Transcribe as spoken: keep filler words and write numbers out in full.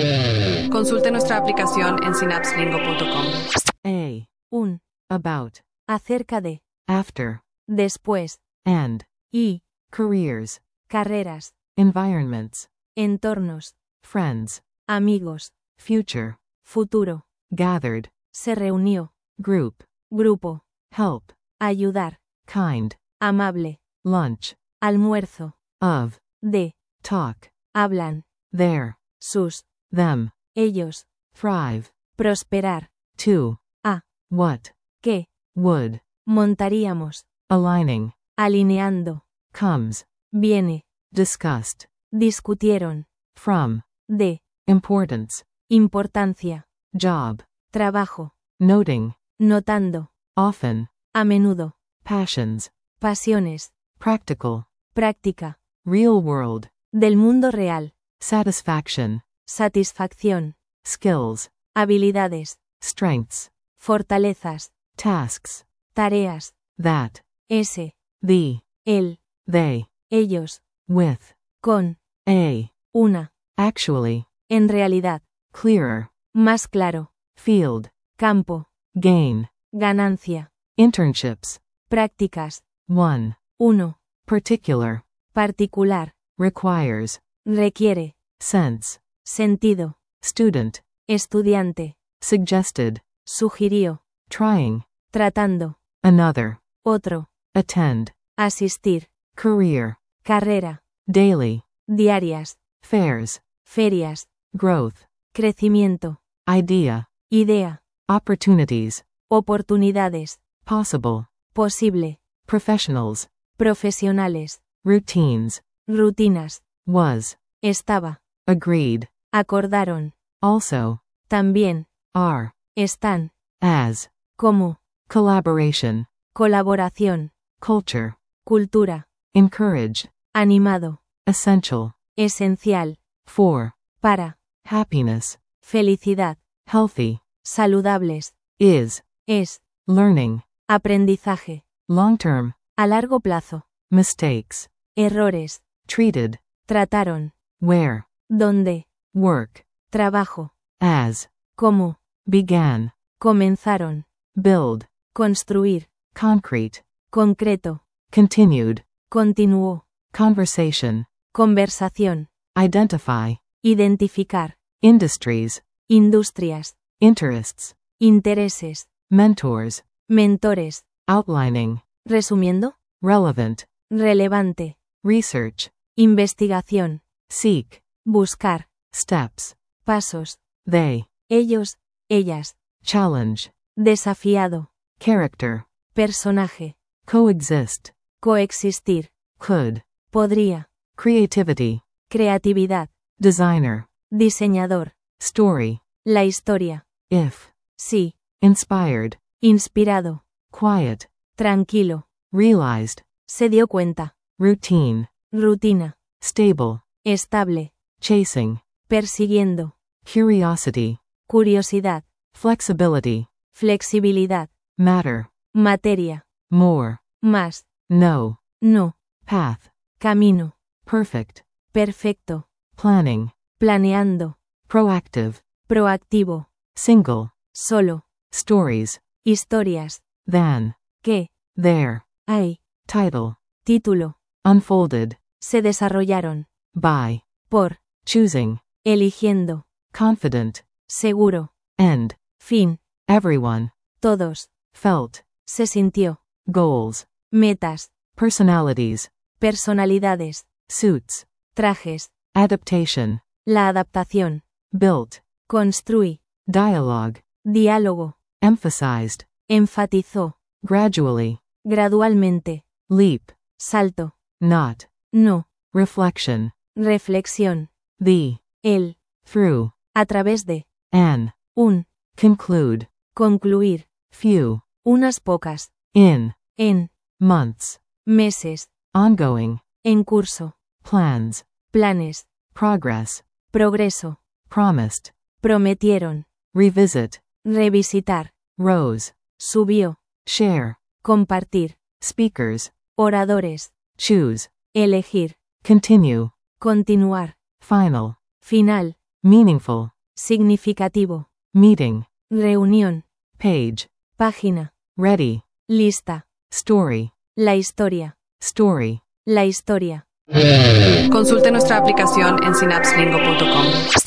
Consulte nuestra aplicación en synapse lingo punto com. A. Un. About. Acerca de. After. Después. And. Y. Careers. Carreras. Environments. Entornos. Friends. Amigos. Future. Futuro. Gathered. Se reunió. Group. Grupo. Help. Ayudar. Kind. Amable. Lunch. Almuerzo. Of. De. Talk. Hablan. Their. Sus. Them. Ellos. Thrive. Prosperar. To. A. What. ¿Qué? Would. Montaríamos. Aligning. Alineando. Comes. Viene. Discussed. Discutieron. From. De. Importance. Importancia. Job. Trabajo. Noting. Notando. Often. A menudo. Passions. Pasiones. Practical. Práctica. Real world. Del mundo real. Satisfaction. Satisfacción. Skills. Habilidades. Strengths. Fortalezas. Tasks. Tareas. That. Ese. The. Él. They. Ellos. With. Con. A. Una. Actually. En realidad. Clearer. Más claro. Field. Campo. Gain. Ganancia. Internships. Prácticas. One. Uno. Particular. Particular. Requires. Requiere. Sense. Sentido. Student. Estudiante. Suggested. Sugirió. Trying. Tratando. Another. Otro. Attend. Asistir. Career. Carrera. Daily. Diarias. Fairs. Ferias. Growth. Crecimiento. Idea. Idea. Opportunities. Oportunidades. Possible. Posible. Professionals. Profesionales. Routines. Rutinas. Was. Estaba. Agreed. Acordaron. Also. También. Are. Están. As. Como. Collaboration. Colaboración. Culture. Cultura. Encourage. Animado. Essential. Esencial. For. Para. Happiness. Felicidad. Healthy. Saludables. Is. Es. Learning. Aprendizaje. Long term. A largo plazo. Mistakes. Errores. Treated. Trataron. Where. Donde. Work. Trabajo. As. Como. Began. Comenzaron. Build. Construir. Concrete. Concreto. Continued. Continuó. Conversation. Conversación. Identify. Identificar. Industries. Industrias. Interests. Intereses. Mentors. Mentores. Outlining. Resumiendo. Relevant. Relevante. Research. Investigación. Seek. Buscar. Steps. Pasos. They. Ellos. Ellas. Challenge. Desafiado. Character. Personaje. Coexist. Coexistir. Could. Podría. Creativity. Creatividad. Designer. Diseñador. Story. La historia. If. Sí. Inspired. Inspirado. Quiet. Tranquilo. Realized. Se dio cuenta. Routine. Rutina. Stable. Estable. Chasing. Persiguiendo. Curiosity. Curiosidad. Flexibility. Flexibilidad. Matter. Materia. More. Más. No. No. Path. Camino. Perfect. Perfecto. Planning. Planeando. Proactive. Proactivo. Single. Solo. Stories. Historias. Than. Que. There. Hay. Title. Título. Unfolded. Se desarrollaron. By. Por. Choosing. Eligiendo. Confident. Seguro. End. Fin. Everyone. Todos. Felt. Se sintió. Goals. Metas. Personalities. Personalidades. Suits. Trajes. Adaptation. La adaptación. Built. Construí. Dialogue. Diálogo. Emphasized. Enfatizó. Gradually. Gradualmente. Leap. Salto. Not. No. Reflection. Reflexión. The. El. Through. A través de. An. Un. Conclude. Concluir. Few. Unas pocas. In. En. Months. Meses. Ongoing. En curso. Plans. Planes. Progress. Progreso. Promised. Prometieron. Revisit. Revisitar. Rose. Subió. Share. Compartir. Speakers. Oradores. Choose. Elegir. Continue. Continuar. Final. Final. meaningful, significativo, meeting, reunión, page, página, ready, lista, story, la historia, story. la historia. Consulte nuestra aplicación en synapse lingo punto com.